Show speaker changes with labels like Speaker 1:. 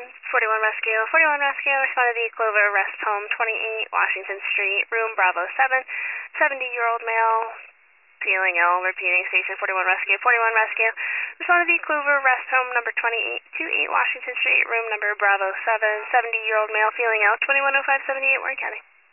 Speaker 1: 41 Rescue. 41 Rescue, responded to Clover Rest Home, 28 Washington Street, room Bravo 7, 70-year-old male, feeling ill, repeating station 41 Rescue. 41 Rescue, responded to Clover Rest Home, number 28, 28 Washington Street, room number Bravo 7, 70-year-old male, feeling ill, 210578, Warren County.